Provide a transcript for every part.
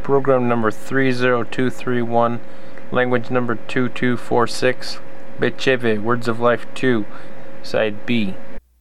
program number 30231, language number 2246, Becheve, Words of Life 2, side B.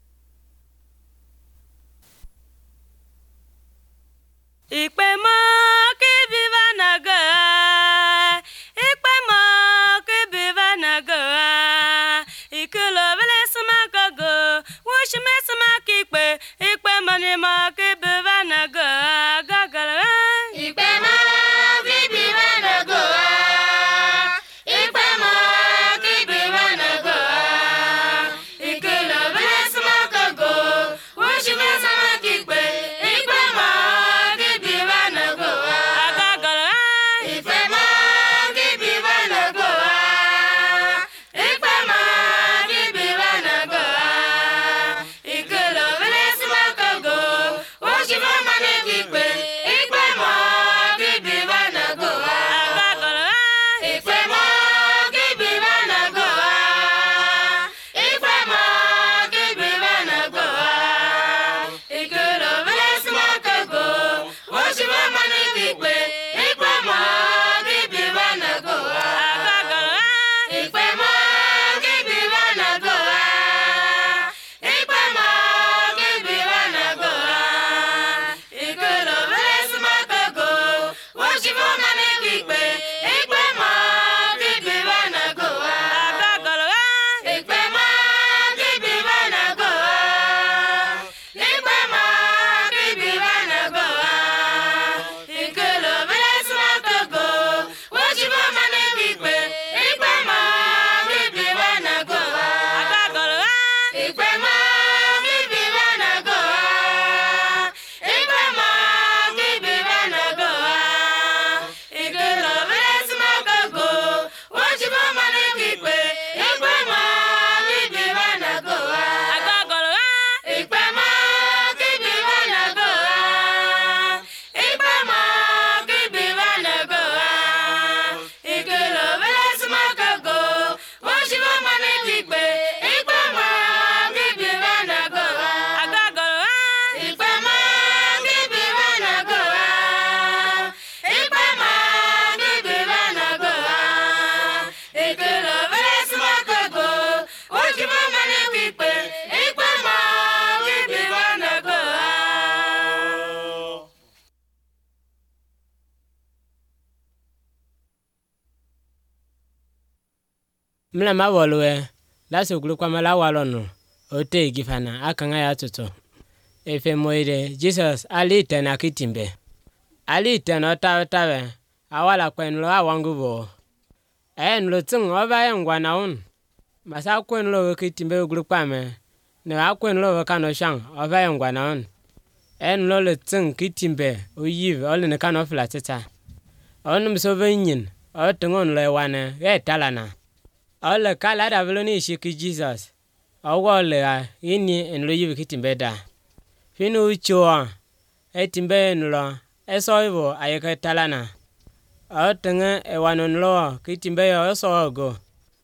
Mla mawolwe laso glukwa mala walono ote gifana akanga ya toto efe moide Jesus alita na kitimbe alita no tawe awala kwenlo awangubo enlo tsung oba yengwa naun masa kwenlo kitimbe glukwa me ne akwenlo kano shang oba yengwa naun enlo le tsung kitimbe oyive ole ne kano flateta onum so benyin otungon le wane talana All kala da veloni shiki Jesus. Awole ini en lo yibi kitimbe da. Finu uchoa. Etimbe en lo. Esoivo ayeke talana. Aotenge ewanon lo kitimbe yo osogo.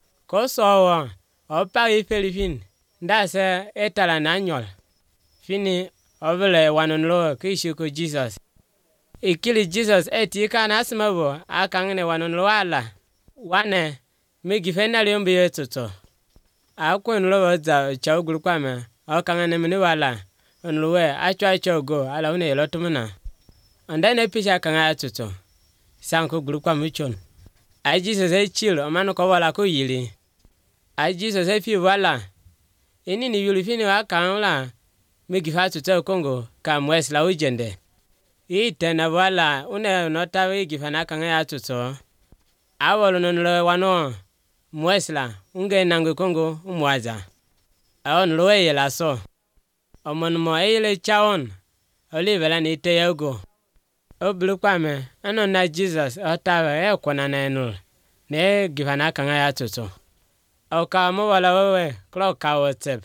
Kosowa. Opari Filipin. Ndase etalana nyol. Fini ovele ewanon lo kishiko Jesus. Ikili Jesus etika nasimabo. Akangene wanon lo ala. Wane. Megi fena liombi yototo. Akwen lo za chawgul kwame. Akangane mini wala. Onluwe achwa go ala une yelotumuna. Ondane pisha kanga atoto. Sanko gulukwa mchon. Ai Jesus e chilo omano ko wala ko yili. Ai Jesus e fi wala. Ini ni yuli fini wakangla. Megi fatuto Kongo ka mwes la ujende. Tena wala une notawe gifana kanga atoto. Awolo nonlo wano. Mwesla, unge nangu Kongo umwaza. Aon loe yela so. Omon mo eile chawon. Olivela ni te yogo. Oblukwa me, ano na Jesus otawe kwana na enul. Ne gifana kanga ya toto. Oka mo wala wewe, kloka wotep.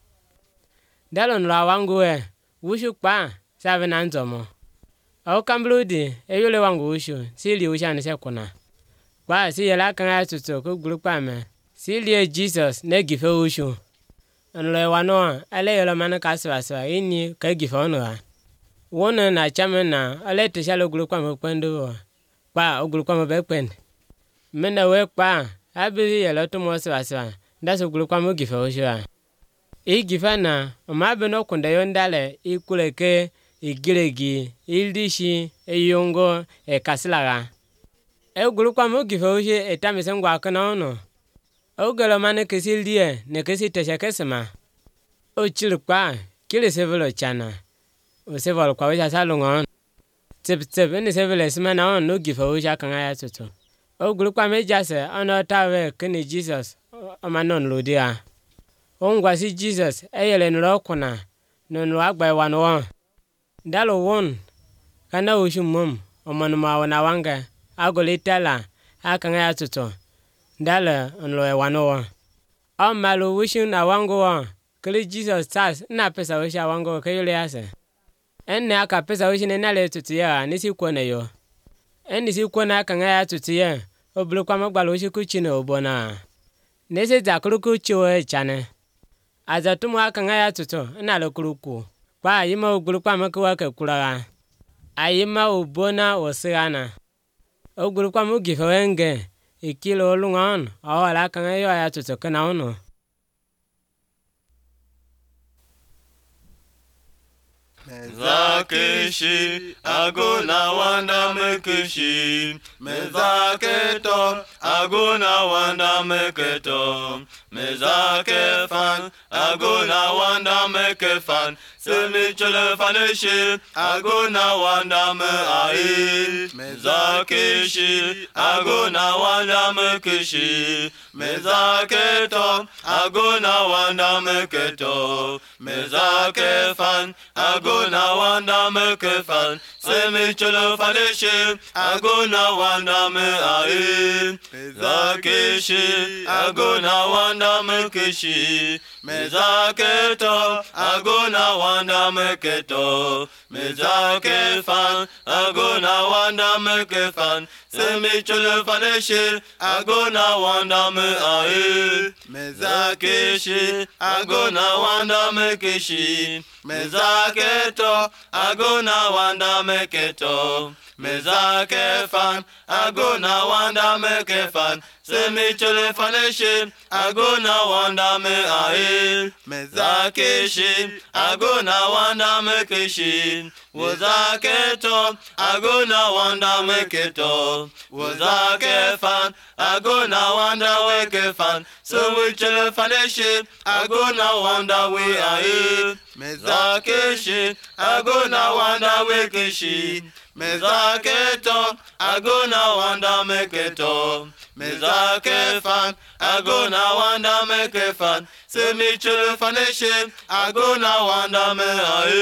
Dalon lo wangu wushu kwa, sabe na nzomo. Oka mbludi, yule wangu wushu, sili ushani se kuna. Kwa si yela kanga tuto ko glukwa me si Jesus ne gife ushu onlo wano ale yela man kaswa ini ka gife onwa wona na chamena ale te shalo gulu kwa mkwendo pa ogulu kwa mbepen mena we pa abi yelo to mo swa ndaso gulu kwa mugifa oshwa igifa na mabe no kunda yondale ikuleke igiregi ildishi eyongo ekasilaga gulu kwa mugifa oshwe etamise ngwa kana ono ogalo mane kesildiye ne kesitesha kesema ochilukwa kile sevelo chana osevalo kwa wisha salungon tsep ni sevelo semana on no gifa wisha kanga ya tutu ogulu kwa mejase ono tawe kini Jesus amanon lodia ongwa si Jesus eyele nulo kuna nonu agba wano ndalo won kana ushumum omanuma wana wanga agolitala akanga ya tutu ndala onlo wano amalu wishun awango kele Jesus tas na pesa wisha wango kayole ase enne aka pesa wishi ne nale tutu ya nisi kwona yo enni si kwona aka nga ya tutu ya obulu kwa magbalo wishi kuchine obona nese zakuru kuchiwe chane azatumu aka nga ya tutu na lo kuruku kwa yima obulu kwa makuwa ke kulaga ayima obona osigana obulu kwa mugifa wenge ikilo olungon awala aka nga ya tutu kana ono Mezakeshi agona wanda mekeshi mezaketo agona wanda meketo mezakefan agona wanda mekefan semichele faneshi agona wanda me ai mezakeshi agona wanda mekeshi mezaketo agona wanda meketo mezakefan agona wanda mekefan semichele faneshi agona wanda me ai mezakeshi agona wanda mekeshi mezaketo agona wanda meketo mezakefan agona wanda mekefan semichele faneshi agona wanda me ai mezakeshi agona wanda mekeshi mezaketo agona wanda meketo mezakefan agona wanda mekefan semichele faneshi agona wanda me ai mezakeshi agona wanda mekeshi wazaketo agona wanda meketo wazakefan agona wanda wekefan semichele faneshi agona wanda we ai mezakeshi agona wanda wekeshi mezaketo agona wanda meketo mezakefan agona wanda mekefan semichele faneshi agona wanda me ai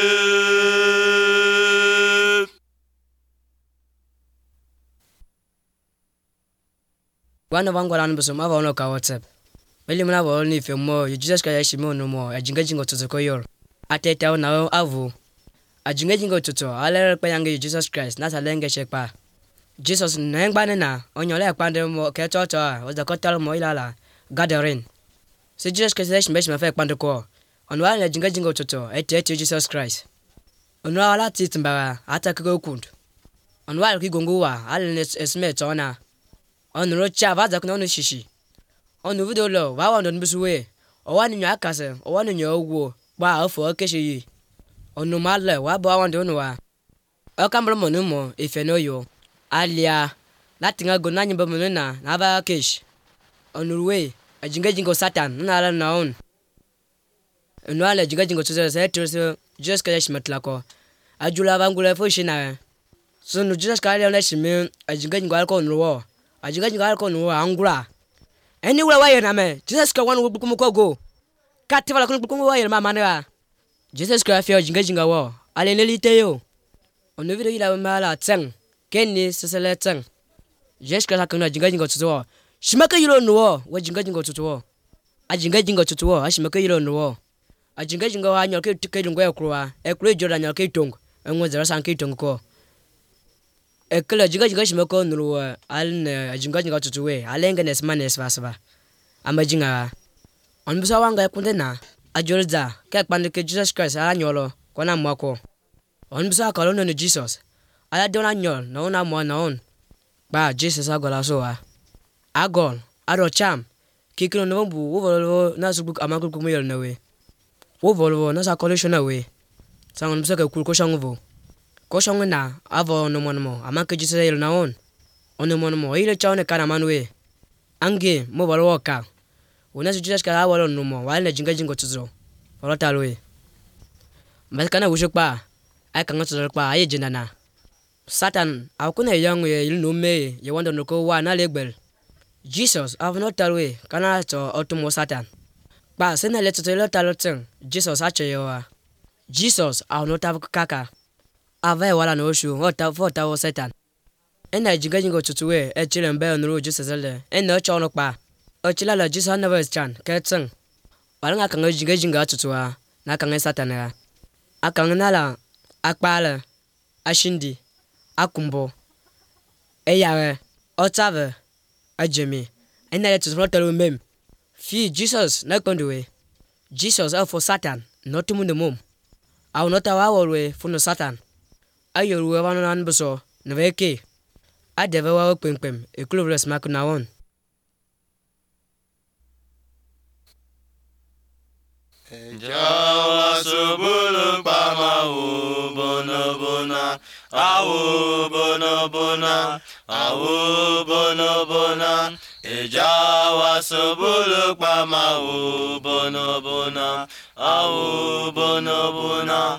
Wana wangu lanu buso mava ono ka WhatsApp beli mna bo ni fe mo Jesus ka yashi mo no mo ajinga jingo toto ko yor ateta ona avu ajinga jingo toto alere pe yange Jesus Christ na salenge shekpa Jesus nengba na onyole akpande mo ke toto o da kotal mo ilala gathering se Jesus ka yashi me fe akpande ko onwa na ajinga jingo toto etete Jesus Christ onwa ala titmbara atakego kundu onwa ki gongowa alene esme tona onro chava za kuno shishi onu video lo wa won bisuwe o wa ni nya akase o wa ni nya ogwo gba afo keshi onu male wa ba won do wa o kambro mo numo ife no yo alia latinga go nanyi ba mo na ba kesh onu we ajinga jingo satan na ala na on onu ala jinga jingo tso se to just ka yashi matlako ajula bangula fo shina so nu just ka ala na shime ajinga jingo alko nwo ajinga jingo alko nwo angura anywhere why na me Jesus ka wan wo go kativa la kun wo mama na Jesus ka fi ajinga jinga wo ale nelite yo onu video ila mala tsang kenni sesele tsang Jesus ka kana ajinga jinga tso shimaka yilo no wo jinga jinga tso ajinga jinga tso ashimaka yilo no ajinga jinga wa nyoke tike ngo ekruwa ekru joda nyoke tongo enwo zera san ke tongo ko ekla jinga jinga shimaka nruwa alne ajinga jinga tso we alenge nesmane svasva amajinga onbusa wanga ekundena ajolza ke kpande ke Jesus Christ anyolo kona mwako On bisa kalau no Jesus. Ala dona nyol na una mo na on. Ba Jesus agola so a. Agol, ado cham. Kikino no bu wo volo na subuk amakul kumuyel na we. Wo volo na sa collection na we. Sangon bisa ka kul ko shango. Ko shango na avo no mo amake Jesus yel na on. Ono mo ile chaone kana manwe. Ange mo volo ka. Una Jesus ka awalo no mo wale jingo tuzo. Volo talwe. Mas kana wushukpa. Ai kan tuzo pa ai jinana. Satan akuna yang ye il no me ye wanda no ko wa na legbel. Jesus have not talwe kana to otumo Satan. Ba sena le tutelo taloten Jesus acheyoa. Jesus have not have kaka. Ave wala no shu ota fota wo Satan. Ena jingo tutuwe e chilembe no Jesus le. Ena chono pa. O chilala Jesus never chan ketsen. Wala kan jinga tutuwa na kan Satan ya. Akan nala akpala ashindi akumbo eyawe otave ajemi ena let to tell mem fi Jesus na kondowe Jesus for Satan not mu the mom aw not awolwe for no Satan ayoruwe wanu nan beso na veke adeve wa kwempem e cloveless mak na won Jawa subulu pama bono bona awu bono bona Jawa subulu pama bono bona awu bono bona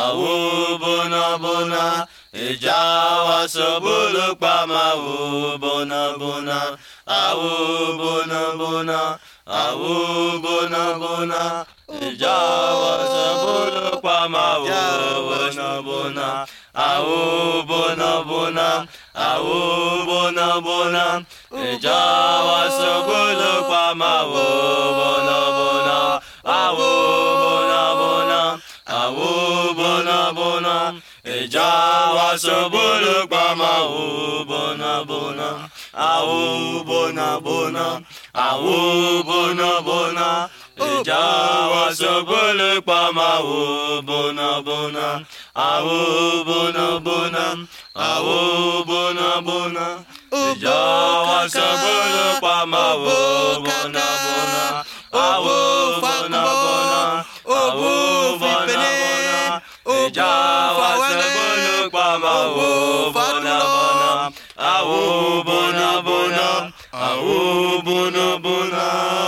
Jawa subulu pama bono bona awu bono bona Jawa sabulu pama bona bona awu bona bona Jawa sabulu pama bona bona awu bona bona Jawa sabulu pama bona bona awu bona bona Jawa sabulu pama bona bona awu bona bona Jawa sabulu pama bona bona awu bona bona Jawa sabulu pama bona bona awu bona bona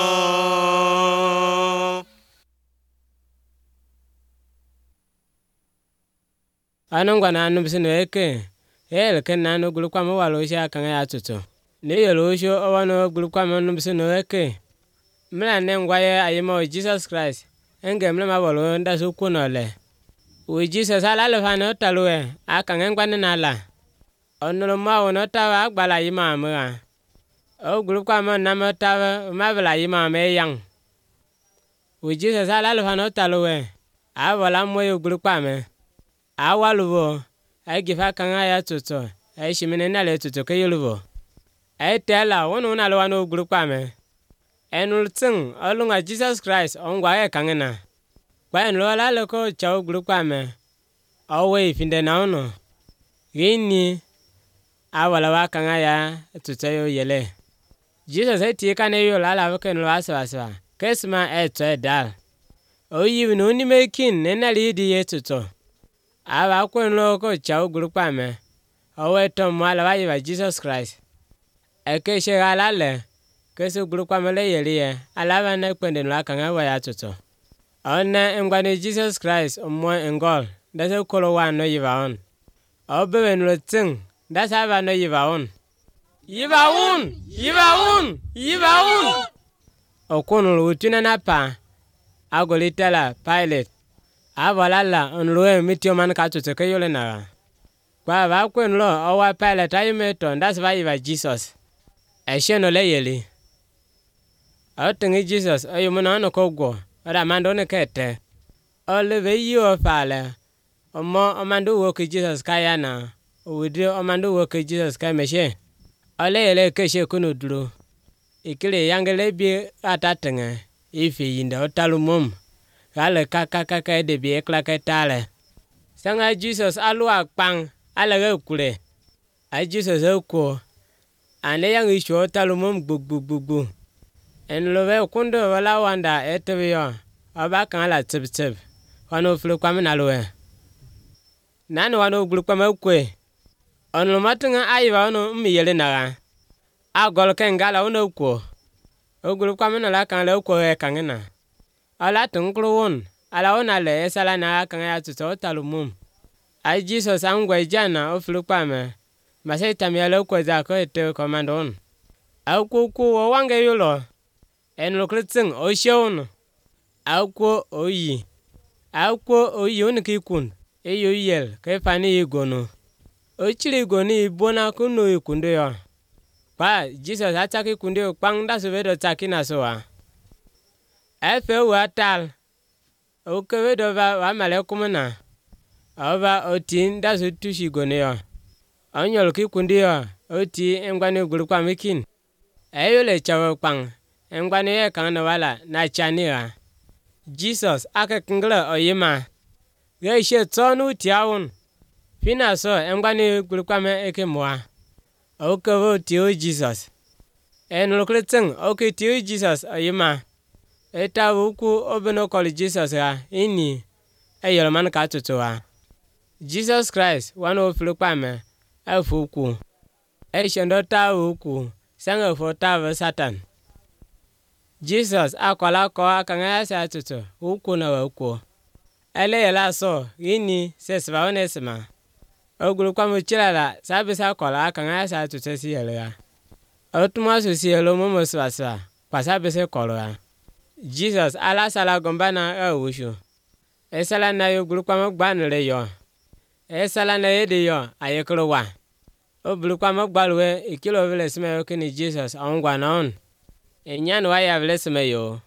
Anongwa na anu bisino eke ken na no gulu kwa mo walo sha kan ya tutu ne yelo sho owano gulu kwa mo no bisino eke mla ne ngwa ye ayimo Jesus Christ enge mla ma walo nda su kunole we Jesus ala le fa no talwe aka ngwa ne na la onolo ma wono tawa agbala yima amra o gulu kwa mo na mo tawa ma bla yima me yang we Jesus ala le fa no talwe a wala mo yo gulu kwa me awaluvo ai gifa kanga ya tuto ai shimene na le tuto kayuluvo ai tela wono na lo wano group ame enul tsing alunga Jesus Christ ongwa e kangena kwa enlo la le ko chao group ame awe finde na ono gini awala wa kanga ya tuto yo yele Jesus ai tie kane yo la la ko enlo aswa kesma e dal o yivno ni mekin nena lidi yetuto aba kwenlo ko chao grupa me owe to mala wa Jesus Christ eke she galale kesu grupa me le yeliye alaba na kwende no akanga wa ya toto ona ngwane Jesus Christ omo engol dase kolo wa no yiva on obe no ting dase aba no yiva on okono lutuna na pa agolitela pilot avalala onloe mitio man ka tuto ke yole na kwa va kwenlo owa pilot ayimeto ndas va yiva Jesus esheno le yeli atingi Jesus ayumona no kogwo ora mando ne kete ole ve yo fale omo amando wo ke Jesus kayana owudi amando wo ke Jesus ka meshe ole yele ke she kunu duro ikile yangele bi atatenga ifi yinda otalumum Gale kaka de bi ekla ketale Sanga Jesus alwa pang alaga kule. A Jesus ko. Ane yang isho talumum gbugbugbu. En lobe kundo wala wanda etebyo. Aba kan la tsib. Wano flu kwame alwe. Nanu wano glu kwame kwe. Onu matunga aiva onu miyele naga. A gol kengala onu ko. Ogulu kwame na la kan la ko e kangena. Ala tunkru won. Ala ona le esala na kan ya tuto talumum. A Jesus angwe jana o flu kwame. Masai tamiyalo ko za ko ete komandon. Au ku wange yulo. En lokritzing o shon. Au ko oyi. Au ko oyi unikikun. Eyo yel ke fani igono. O chiri goni bona kuno ikundo yo. Pa Jesus ataki kunde pang da suvedo takina soa. Efe watal. O kevedo va male kumana. Ova otin da su tushi gone yo. Anyol ki kundi yo. Oti engwane gulu kwa mikin. Eyo le chawo pang. Engwane ye kanga wala na chanira. Jesus ake kingla oyima. Ge she tsonu tiawun. Fina so engwane gulu kwa me eke mwa. Okevo tiyo Jesus. Enulokritzing oke tiyo Jesus oyima. Eta wuku obeno koli Jesus ya ini. Eyolman katutuwa. Jesus Christ wano filukwa me. Efuku. Eshendo ta wuku. Sanga fota Satan. Jesus akola ko akanga sa tutu. Wuku na wuku. Ele yela so ini sesba onesima. Ogulu kwa mchilala sabisa kola akanga sa tutu si yela. Otumasu si yelo momo swasa. Kwa sabise kola. Jesus ala sala gombana wushu. Esala na yogulu kwa mgbanule yo. Esala na yede yo ayekolo wa. Obulu kwa mgbalwe ikilo vile sime yo kini Jesus ongwa naon. Enyan waya vile sime yo.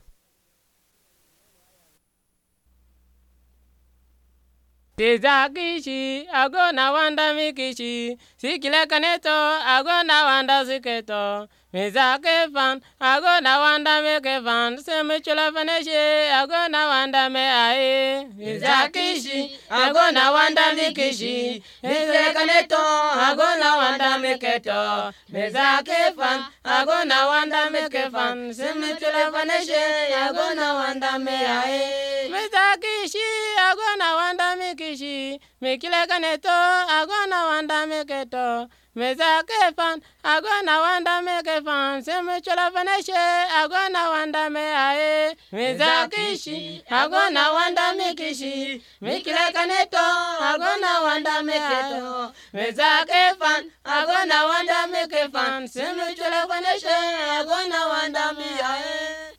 Tizakishi agona wanda mikishi. Sikile kaneto agona wanda siketo. Mizake fan agona wanda meke fan. Seme chula faneshe agona wanda me ae. Mizakishi agona wanda mikishi. Sikile kaneto agona wanda meketo. Mizake fan agona wanda meke fan. Seme chula faneshe agona wanda me ae. Mizakishi agona wanda mikishi. Mikile kaneto agona wanda meketo. Mezake fan agona wanda meke fan. Seme chola faneshe agona wanda me ae. Mezakishi agona wanda mekishi. Mikile kaneto agona wanda meketo. Mezake fan agona wanda meke fan. Seme chola faneshe agona wanda me ae.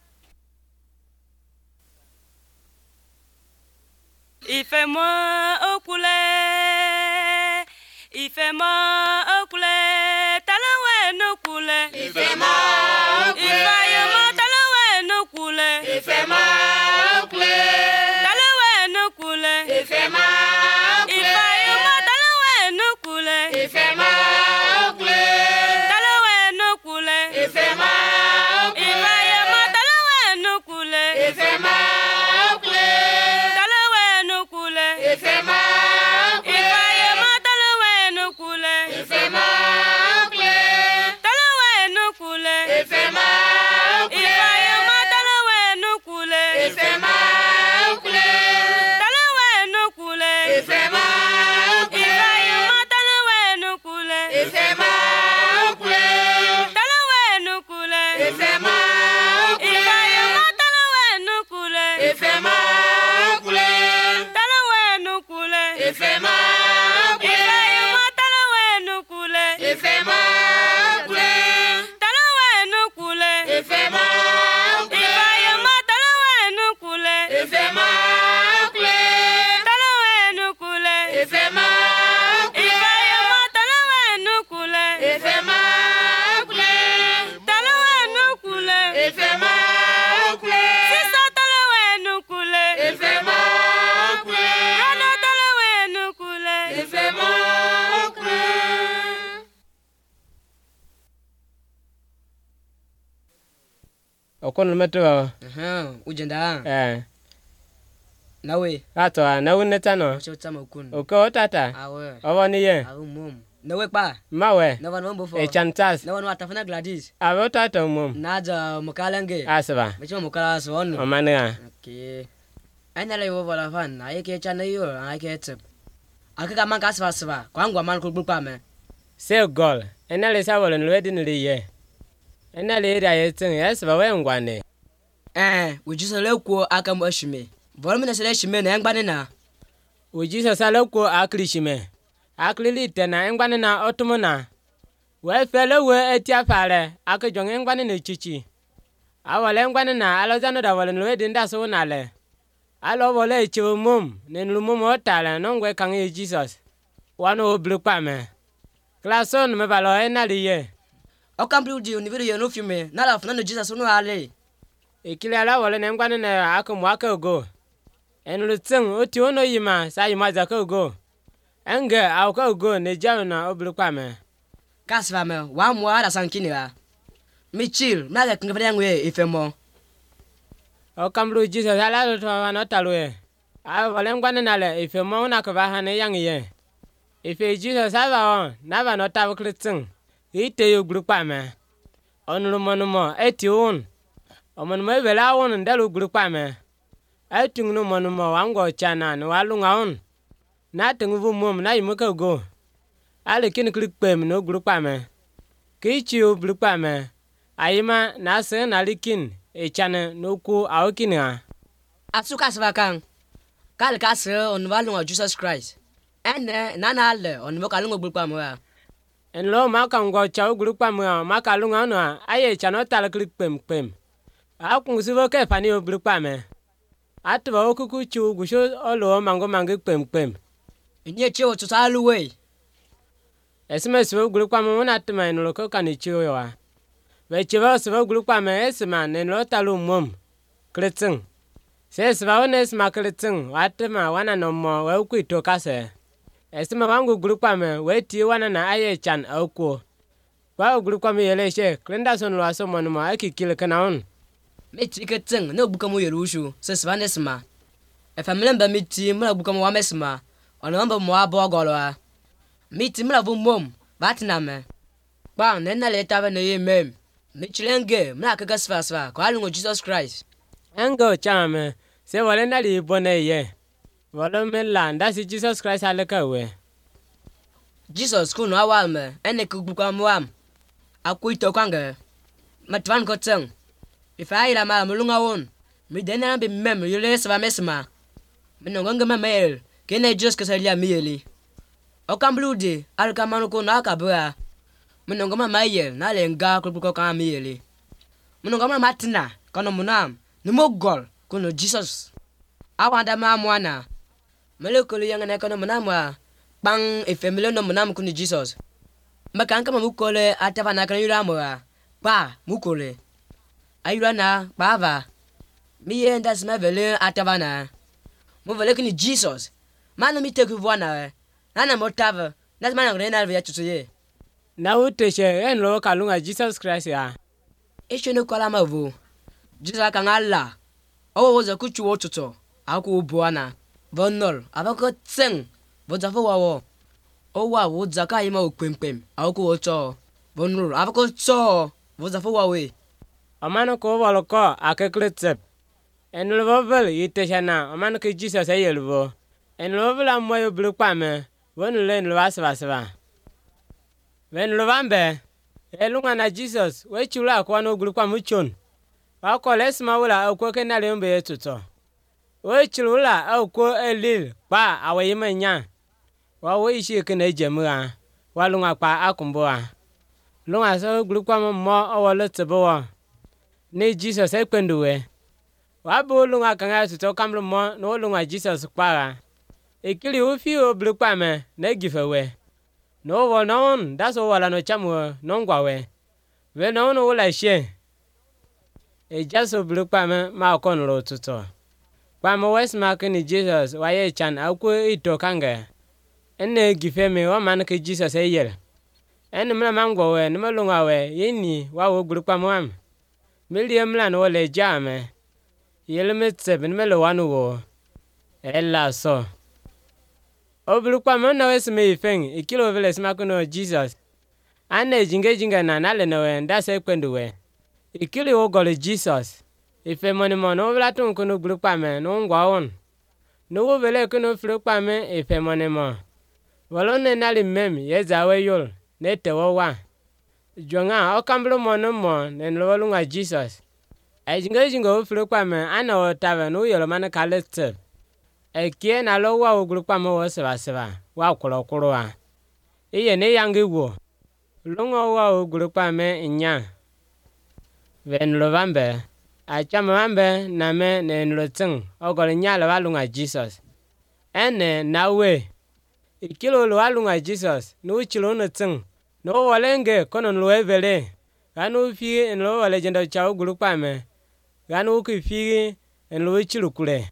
Ifema okule, ifema okule, talawe nokule. Ifema okule, ifema talawe nokule. Ifema okule, talawe nokule. Ifema okule, ifema talawe nokule. Ifema okule, talawe nokule. Ifema okule, ifema talawe nokule. Ifema okule, Ifema okule, ifema talawe nokule. Ifema okule, talawe nokule. Ifema okule, ifema talawe nokule. Ifema okule, talawe nokule. Ifema okule, ifema talawe nokule. Ifema okule, talawe nokule. Ifema okule, ifema talawe nokule. Ifema okule, talawe nokule. Ifema okule, ifema talawe nokule. Ifema okule, talawe nokule. Ifema okule, ifema talawe nokule. Ifema okule, talawe nokule. Ifema okule, ifema talawe nokule. Ifema okule, talawe nokule. Ifema okule, sisa talawe nokule. Ifema okule, rana talawe nokule. Ifema okule. Okon meto Ujenda. Nawe. Ato na uneta no. Chotama kun. Oko tata. Awe. Awoni ye. Awu mom. Nawe pa. Mawe. Nawa no bofo. E chantas. Nawa no atafana Gladys. Awo tata mum. Naja mukalange. Asaba. Mecho mukala so onu. Omania. Okay. Ana le wo wala fan. Ayeke chana yo, ayeke tip. Akaka man kasva sva. Kwangwa man ku gbupa me. Se gol. Enale sawole nwedi nri ye. Enale ira yetin yesba we ngwane. Ujiso le kwo aka mo ashime. Bolo mena sele shime na engbane na. Ujiso sale kwo aklishime. Aklili tena engbane na otumuna. We fele we etia fare akajong engbane na chichi. Awole engbane na alozano da wole nwedi ndaso na le. Alo wole echiwo mum nenlumum otale nongwe kangi Jesus. Wano oblukpa me. Klason me balo enali ye. Okamblu di univiru ye no fume. Na la funa no Jesus no ale. Ikile ala wole nengwane na akamu akago. Enlutsing oti ono yima sa yima zakago. Enge akago ne jauna oblukpa me. Kasva me wa mo ada sankini la. Mi chill, na le kngefere yanwe ifemo. Okamlu Jesus ala to wana talwe. A wole ngwane na le ifemo una ko ba hane yang ye. Ife Jesus ava on na va no tawo klitzing. Ite yo oblukpa me. Onulumonumo eti on. Omonumo vela on ndalu oblukpa me. Atingno monumo wango chana no walunga on. Na tingu mum na yimuka go. Ale kin klikpem no oblukpa me. Kichi oblukpa me. Ayima na se na likin e chana no ku awkina. Atsuka sva kan. Kal kase on walunga Jesus Christ. Nana ale on mo kalunga oblukpa mo. En lo maka ngo cha oblukpa mo maka lunga no aye chana tal klikpem pem. Akung sivo ke pani oblukpa me. Atwa okuku chu gusho olo mango pem. Nye che otu saluwe. Esme sivo oblukpa mo na atma en lo ko kanichi wa. Ve chivo sivo oblukpa me esma nen lo talu mum. Kletzing. Se sivo ones ma kletzing atma wana no mo we ku itokase. Esma wangu oblukpa me we ti wana na aye chan auko. Wa oblukpa me yeleshe klenda son lo aso monmo akikile kanaon. Meti ketzing no buka mo yerushu se svanesma. E famlemba miti mla buka mo wamesma. Ono mba mo abogolo. Miti mla bu mom batna me. Ba nenna leta ba ne mem. Michilenge mla kaka sva ko alungo Jesus Christ. Engo chame se wale na li bone ye. Wale me landa si Jesus Christ aleka we. Jesus kuno awalme ene kubuka mo am. Akuito kwange. Matwan ko tseng. If I am a mulunga on, me then I'll be mem, you less of a mesma. Menonga my mail, can I just casalia merely? Okam blue day, I'll come on naka bra. Menonga my mail, Nalenga kubuka merely. Menonga matina, Konomunam, no more gol, Kono Jesus. I want a mamwana. Melocoli young and economonamwa, bang if a million monam kuni Jesus. Makanka mukole at Tavanaka Pa, mukole. Ayurana, bava. Me and that's my vele atavana. Move looking at Jesus. Man, me take you one hour. Nana motava. That's my arena via to ye. Now teshe en lo kalunga Jesus Christ ya. Isho no kalamavu. Jesus kan Allah. Oh, was a kuchu ototo. Aku buana. Vonol. Avako tseng. Votafo wawo. Oh, wow, would Zakaima pim. Aku oto. Vonol. Avako so. Votafo wawe. Amano ko waloko akekletsep. En lovel yiteshana amano ke Jesus ayelvo. En lovel amoyo blukpa me. Won len lo asva. Wen lovambe. Elunga na Jesus we chula kwa no blukpa muchon. Wa ko lesma wala ko kenale mbe yetuto. We chula au ko elil pa awayimanya. Wa we ishi kene jemura. Wa lunga pa akumboa. Lunga so blukpa mo awoletsebo. Ne Jesus ekwenduwe. Wabu lunga kanga tuto kamlu mo no lunga Jesus kwara. Ikili ufi oblukpa me ne givewe. No wo non daso wala no chamu nongwa we. We no no wala she. E jaso oblukpa me ma konlo tuto. Kwa mo wes ma kini Jesus waye chan akwo ito kanga. Enne give me wa man ke Jesus eyel. Enne mna mangwa we ne lunga we yini wa oblukpa mo am. Milliam lan wole jame. Yelmet seven melo wanu wo. ella so obulu kwa mo na wesme ifeng ikilo vele smakuno Jesus ane jinga na nale no we ndase kwendu we ikili ogole Jesus ife moni mono vela tun kuno bulu kwa me no ngwa on no vele kuno fulu kwa me ife moni mo volone nali mem yezawe yol nete wa jonga okambulu mono mo nenlo lunga Jesus jinga fulu kwa me ana otave no yolo man kaletse ekie na lo wa ogulu kwa me wo seba wa kulo wa iye ne yangi wo lungo wa ogulu kwa me nya ven lo vambe achama vambe na me nenlo tsing ogol nya lo lunga Jesus ene nawe ikilo lo lunga Jesus no chilo no tsing no walenge kono lo evele ganu fi en lo wale jendo cha ogulu kwa me ganu ki fi en lo chilo kule